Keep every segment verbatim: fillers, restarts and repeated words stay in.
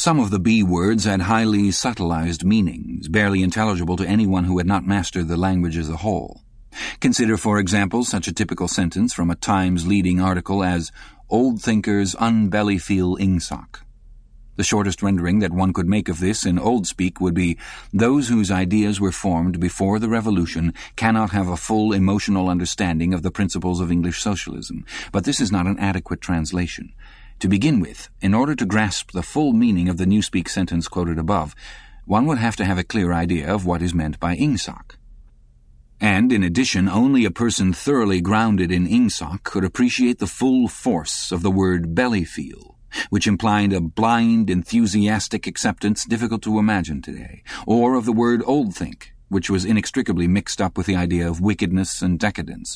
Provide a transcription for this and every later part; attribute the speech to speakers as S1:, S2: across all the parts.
S1: Some of the B words had highly subtilized meanings, barely intelligible to anyone who had not mastered the language as a whole. Consider, for example, such a typical sentence from a Times leading article as "Old thinkers unbelly feel ingsoc." The shortest rendering that one could make of this in old speak would be, "Those whose ideas were formed before the Revolution cannot have a full emotional understanding of the principles of English socialism." But this is not an adequate translation. To begin with, in order to grasp the full meaning of the Newspeak sentence quoted above, one would have to have a clear idea of what is meant by ingsoc. And, in addition, only a person thoroughly grounded in ingsoc could appreciate the full force of the word belly feel, which implied a blind, enthusiastic acceptance difficult to imagine today, or of the word old think, which was inextricably mixed up with the idea of wickedness and decadence.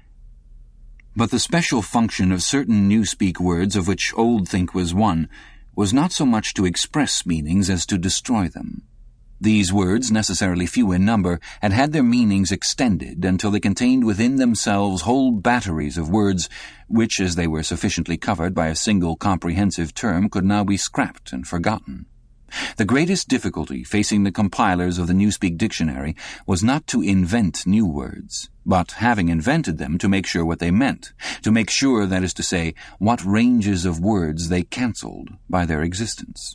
S1: But the special function of certain Newspeak words, of which old think was one, was not so much to express meanings as to destroy them. These words, necessarily few in number, had had their meanings extended until they contained within themselves whole batteries of words which, as they were sufficiently covered by a single comprehensive term, could now be scrapped and forgotten. The greatest difficulty facing the compilers of the Newspeak Dictionary was not to invent new words, but, having invented them, to make sure what they meant, to make sure, that is to say, what ranges of words they cancelled by their existence.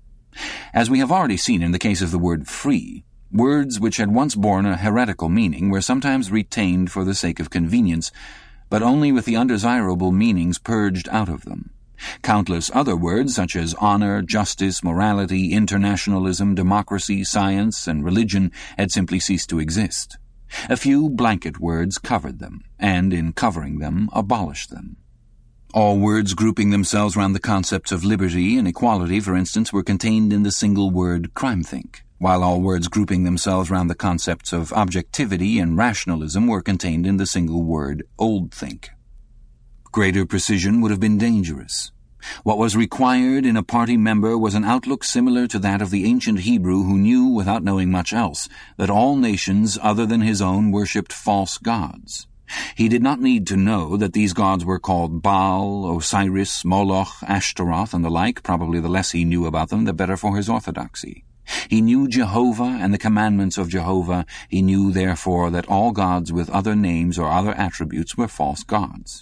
S1: As we have already seen in the case of the word free, words which had once borne a heretical meaning were sometimes retained for the sake of convenience, but only with the undesirable meanings purged out of them. Countless other words, such as honor, justice, morality, internationalism, democracy, science, and religion, had simply ceased to exist. A few blanket words covered them, and in covering them, abolished them. All words grouping themselves round the concepts of liberty and equality, for instance, were contained in the single word crime-think, while all words grouping themselves round the concepts of objectivity and rationalism were contained in the single word old-think. Greater precision would have been dangerous. What was required in a party member was an outlook similar to that of the ancient Hebrew who knew, without knowing much else, that all nations other than his own worshipped false gods. He did not need to know that these gods were called Baal, Osiris, Moloch, Ashtaroth, and the like. Probably the less he knew about them, the better for his orthodoxy. He knew Jehovah and the commandments of Jehovah. He knew, therefore, that all gods with other names or other attributes were false gods.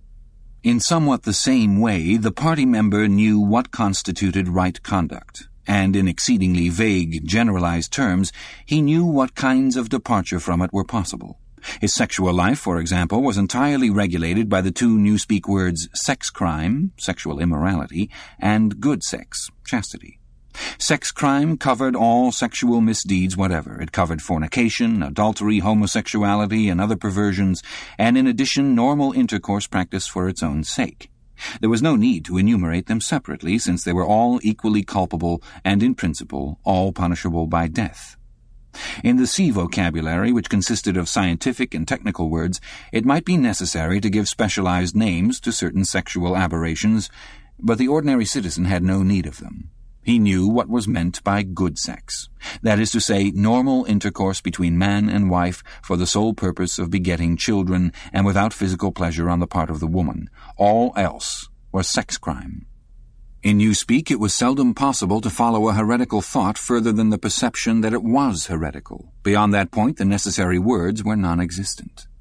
S1: In somewhat the same way, the party member knew what constituted right conduct, and in exceedingly vague, generalized terms, he knew what kinds of departure from it were possible. His sexual life, for example, was entirely regulated by the two Newspeak words sex crime, sexual immorality, and good sex, chastity. Sex crime covered all sexual misdeeds whatever. It covered fornication, adultery, homosexuality, and other perversions, and in addition normal intercourse practiced for its own sake. There was no need to enumerate them separately, since they were all equally culpable and, in principle, all punishable by death. In the C vocabulary, which consisted of scientific and technical words, it might be necessary to give specialized names to certain sexual aberrations, but the ordinary citizen had no need of them. He knew what was meant by good sex, that is to say, normal intercourse between man and wife for the sole purpose of begetting children and without physical pleasure on the part of the woman. All else was sex crime. In Newspeak, it was seldom possible to follow a heretical thought further than the perception that it was heretical. Beyond that point, the necessary words were non-existent.